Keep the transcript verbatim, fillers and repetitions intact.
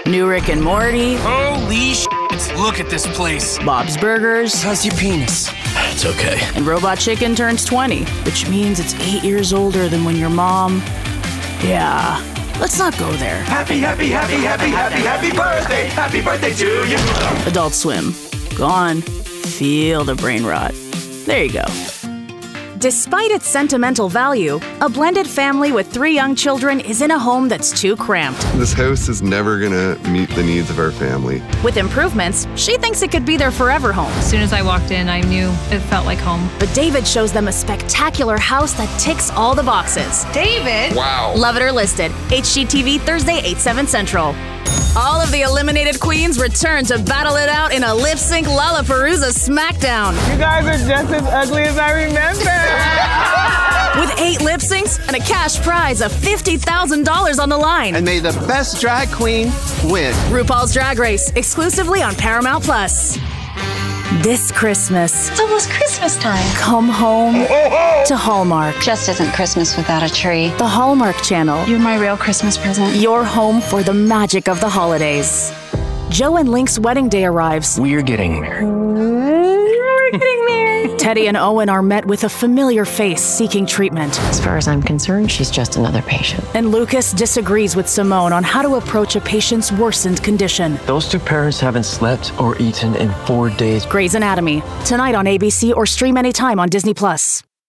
New Rick and Morty. Holy shit. Look at this place. Bob's Burgers. How's your penis? It's okay. And Robot Chicken turns twenty, which means it's eight years older than when your mom... Yeah, let's not go there. Happy, happy, happy, happy, happy, happy birthday. Happy birthday to you. Adult Swim. Go on. Feel the brain rot. There you go. Despite its sentimental value, a blended family with three young children is in a home that's too cramped. This house is never gonna meet the needs of our family. With improvements, she thinks it could be their forever home. As soon as I walked in, I knew it felt like home. But David shows them a spectacular house that ticks all the boxes. David! Wow. Love it or listed. H G T V Thursday, eight, seven Central. All of the eliminated queens return to battle it out in a lip-sync Lollapalooza smackdown. You guys are just as ugly as I remember. With eight lip syncs and a cash prize of fifty thousand dollars on the line. And may the best drag queen win. RuPaul's Drag Race, exclusively on Paramount Plus. This Christmas, It's almost Christmas time. come home to Hallmark. Just isn't Christmas without a tree. The Hallmark Channel. You're my real Christmas present. Your home for the magic of the holidays. Joe and Link's wedding day arrives. We're getting married. We're getting married. Teddy and Owen are met with a familiar face seeking treatment. As far as I'm concerned, she's just another patient. And Lucas disagrees with Simone on how to approach a patient's worsened condition. Those two parents haven't slept or eaten in four days. Grey's Anatomy, tonight on A B C or stream anytime on Disney Plus.